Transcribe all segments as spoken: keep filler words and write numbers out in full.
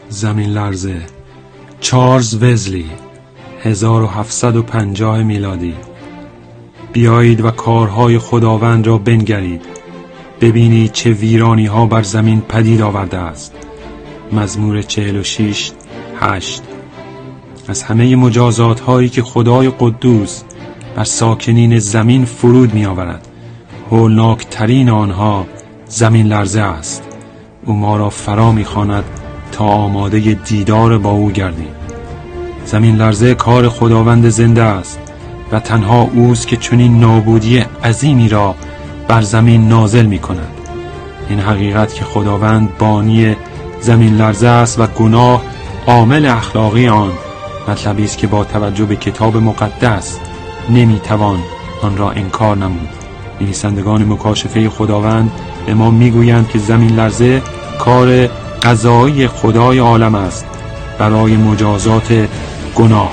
زمین لرزه، چارلز وزلی، هزار و هفتصد و پنجاه میلادی. بیایید و کارهای خداوند را بنگرید، ببینید چه ویرانی ها بر زمین پدید آورده است. مزمور چهل و شش هشت. از همه مجازات هایی که خدای قدوس بر ساکنین زمین فرود می آورد، هولناک ترین آنها زمین لرزه است. او ما را فرا می خواند تا آماده دیدار با او گردیم. زمین لرزه کار خداوند زنده است و تنها اوست که چنین نابودی عظیمی را بر زمین نازل می کند. این حقیقت که خداوند بانی زمین لرزه است و گناه عامل اخلاقی آن، مطلبی است که با توجه به کتاب مقدس نمی توان آن را انکار نمود. نویسندگان مکاشفه خداوند به ما می گویند که زمین لرزه کار قضایی خدای عالم است برای مجازات گناه.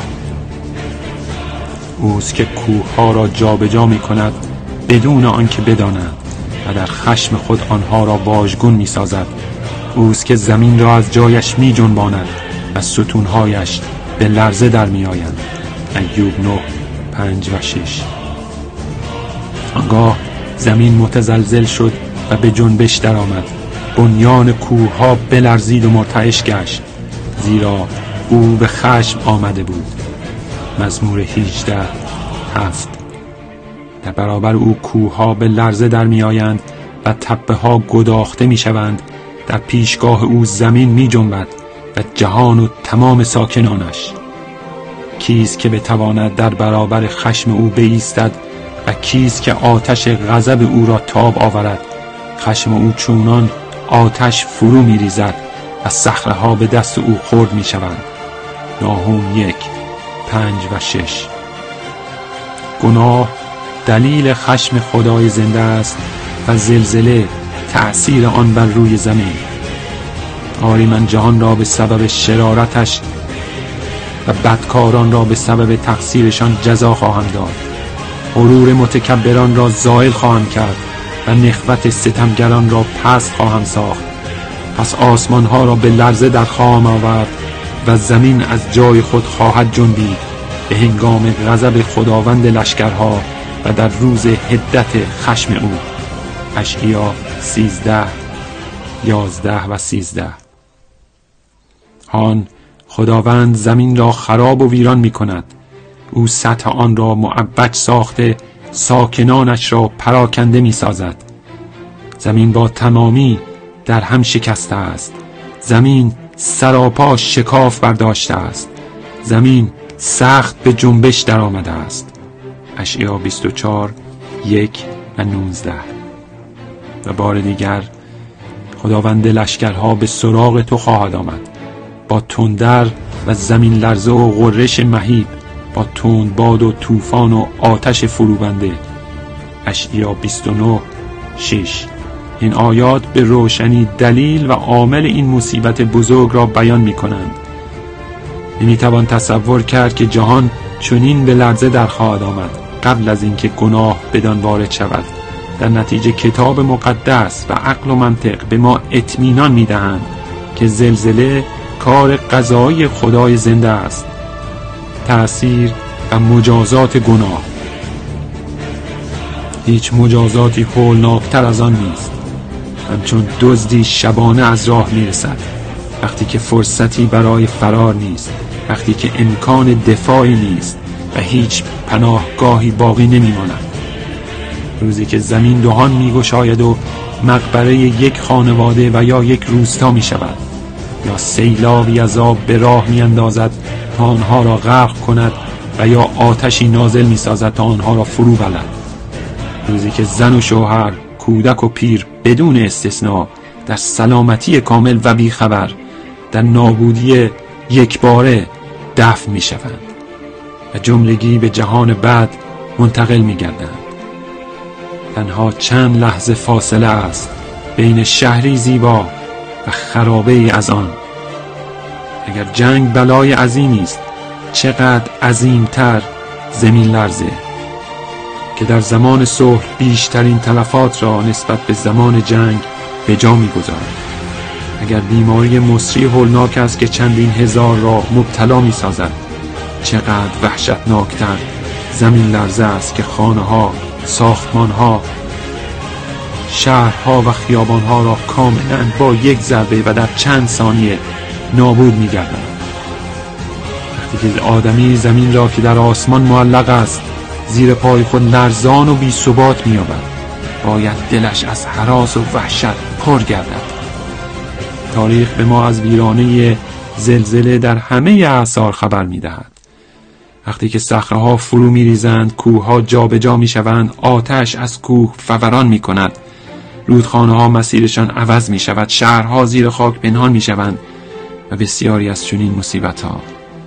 اوست که کوه ها را جابجا می کند بدون آنکه بدانند و در خشم خود آنها را واژگون می سازد. اوست که زمین را از جایش می جنباند و ستونهایش به لرزه در می آیند. ایوب نه پنج و شش. آنگاه زمین متزلزل شد و به جنبش در آمد. بنیان کوه ها بلرزید و مرتعش گشت، زیرا او به خشم آمده بود. مزمور هجده هفت. در برابر او کوه ها به لرزه در می آیند و تپه ها گداخته می شوند. در پیشگاه او زمین می جنبد و جهان و تمام ساکنانش. کیست که بتواند در برابر خشم او بایستد و کیست که آتش غضب او را تاب آورد؟ خشم او چونان آتش فرو می ریزد و صخره ها به دست او خرد می شوند. ناهوم یک پنج و شش. گناه دلیل خشم خدای زنده است و زلزله تأثیر آن بر روی زمین. آری من جهان را به سبب شرارتش و بدکاران را به سبب تقصیرشان جزا خواهم داد. غرور متکبران را زائل خواهم کرد و نخوت ستمگران را پست خواهم ساخت. پس آسمان ها را به لرزه در خواهم آورد و زمین از جای خود خواهد جنبید به هنگام غضب خداوند لشکرها و در روز حدت خشم او. اشعیا سیزده یازده و سیزده. هان خداوند زمین را خراب و ویران می کند. او سطح آن را معبد ساخته، ساکنانش را پراکنده می سازد. زمین با تمامی در هم شکسته است. زمین سراپا شکاف برداشته است. زمین سخت به جنبش در آمده است. اشعیا بیست و چهار یک و نوزده. و بار دیگر خداوند لشکرها به سراغ تو خواهد آمد با تندر و زمین لرزه و غرش مهیب، با تند باد و طوفان و آتش فروبنده. اشعیا بیست و نه شش. این آیات به روشنی دلیل و عامل این مصیبت بزرگ را بیان می کنند. نمی توان تصور کرد که جهان چنین به لرزه در خواهد آمد قبل از اینکه گناه بدان وارد شود. در نتیجه کتاب مقدس و عقل و منطق به ما اطمینان می دهند که زلزله کار قضایی خدای زنده است. تأثیر و مجازات گناه. هیچ مجازاتی هولناکتر از آن نیست. همچون دزدی شبانه از راه می رسد، وقتی که فرصتی برای فرار نیست، وقتی که امکان دفاعی نیست و هیچ پناهگاهی باقی نمی ماند. روزی که زمین دهان می گشاید و مقبره یک خانواده و یا یک روستا می شود، یا سیلاوی از آب به راه می اندازد تا آنها را غرق کند و یا آتشی نازل می سازد تا آنها را فرو بلد. روزی که زن و شوهر، کودک و پیر بدون استثناء در سلامتی کامل و بی خبر در نابودی یکباره دفن می شوند و جملگی به جهان بعد منتقل می گردند. تنها چند لحظه فاصله است بین شهری زیبا و خرابه از آن. اگر جنگ بلای عظیمی است، چقدر عظیمتر زمین لرزه که در زمان صلح بیشترین تلفات را نسبت به زمان جنگ به جا می‌گذارد. اگر بیماری مصری هولناک است که چندین هزار را مبتلا می سازد، چقدر وحشتناکتر زمین لرزه است که خانه ها، ساختمان ها، شهرها و خیابان ها را کاملا با یک ضربه و در چند ثانیه نابود می گردند. وقتی که آدمی زمین را که در آسمان معلق است زیر پای خود لرزان و بی ثبات می یابد، باید دلش از هراس و وحشت پر گردد. تاریخ به ما از ویرانه زلزله در همه اعصار خبر می دهد. وقتی که صخره‌ها فرو می ریزند، کوه‌ها جابجا می شوند، آتش از کوه فوران می کند، رودخانه ها مسیرشان عوض می شود، شهرها زیر خاک پنهان می شوند و بسیاری از چنین مصیبت ها.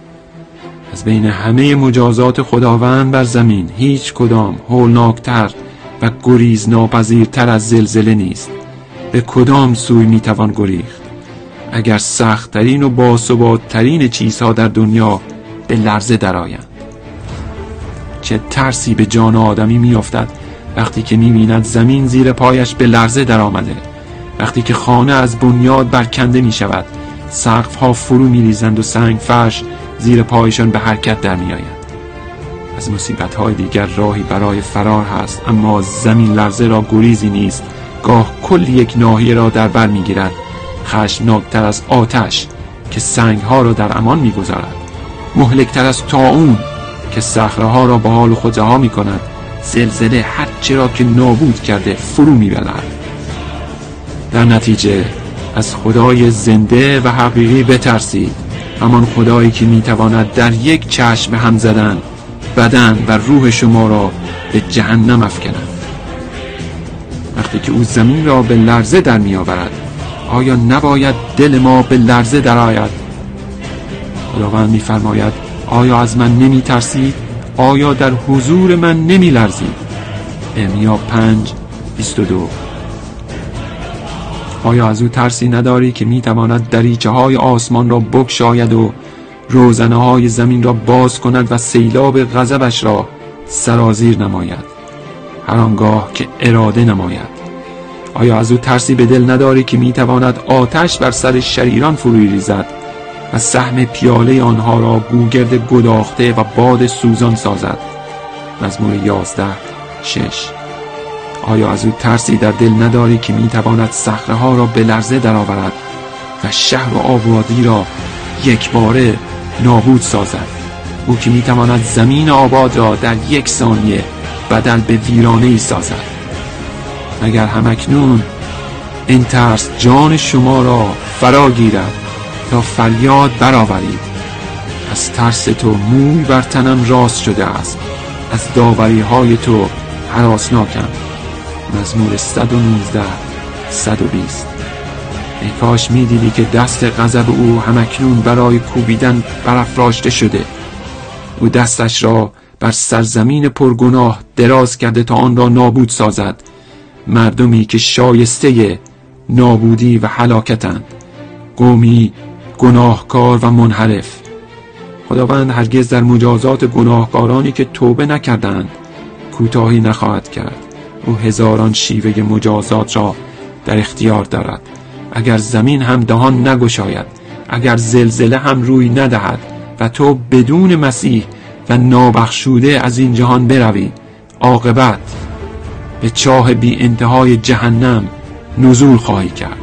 از بین همه مجازات خداوند بر زمین هیچ کدام هولناکتر و گریز ناپذیرتر از زلزله نیست. به کدام سوی می توان گریخت؟ اگر سخت‌ترین و باثبات‌ترین چیزها در دنیا به لرزه درآیند، چه ترسی به جان آدمی می افتد وقتی که می بیند زمین زیر پایش به لرزه در آمده، وقتی که خانه از بنیاد برکنده می شود، سقف ها فرو می ریزند و سنگ فرش زیر پایشان به حرکت در می آید. از مصیبت های دیگر راهی برای فرار هست، اما زمین لرزه را گریزی نیست. گاه کل یک ناحیه را در بر می گیرد، خشمناکتر از آتش که سنگ ها را در امان می گذارد، مهلکتر از طاعون که صخره ها را به حال خود رها می کند. زلزله هر چه را که نابود کرده فرو می بلد. در نتیجه از خدای زنده و حقیقی بترسید، همان خدایی که می تواند در یک چشم به هم زدن بدن و روح شما را به جهنم افکند. وقتی که او زمین را به لرزه در می آورد، آیا نباید دل ما به لرزه در آید؟ خداوند می فرماید آیا از من نمی ترسید؟ آیا در حضور من نمی لرزید؟ ارمیا پنج بیست و دو. آیا از او ترسی نداری که می تواند دریچه های آسمان را بگشاید و روزنه های زمین را باز کند و سیلاب غضبش را سرازیر نماید هر آنگاه که اراده نماید؟ آیا از او ترسی به دل نداری که می تواند آتش بر سر شریران فرو ریزد و سهم پیاله آنها را گوگرد گداخته و باد سوزان سازد؟ مزمور یازده شش. آیا از او ترسی در دل نداری که می تواند صخره ها را به لرزه درآورد و شهر و آبادی را یک باره نابود سازد؟ او که می تواند زمین آباد را در یک ثانیه بدل به ویرانه ای سازد. مگر همکنون این ترس جان شما را فرا گیرد تا فریاد برآورید؟ از ترس تو موی بر تنم راست شده است، از داوری های تو هراسناکم. مزمور صد و نوزده صد و بیست. ای کاش می دیدی که دست غضب او همکنون برای کوبیدن برافراشته شده. او دستش را بر سرزمین پرگناه دراز کرده تا آن را نابود سازد، مردمی که شایسته نابودی و هلاکتند، قومی گناهکار و منحرف. خداوند هرگز در مجازات گناهکارانی که توبه نکردند کوتاهی نخواهد کرد. او هزاران شیوه مجازات را در اختیار دارد. اگر زمین هم دهان نگشاید، اگر زلزله هم روی ندهد و تو بدون مسیح و نابخشوده از این جهان بروی، عاقبت به چاه بی انتهای جهنم نزول خواهی کرد.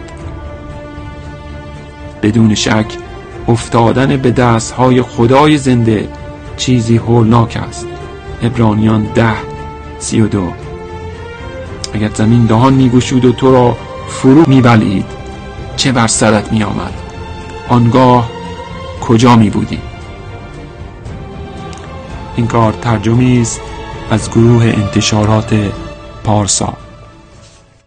بدون شک افتادن به دستهای خدای زنده چیزی هولناک است. عبرانیان ده سی و دو. اگر زمین دهان میگشود و تو را فرو میبلید، چه بر سرت میآمد؟ آنگاه کجا میبودی؟ این کار ترجمه‌ای است از گروه انتشارات پارسا.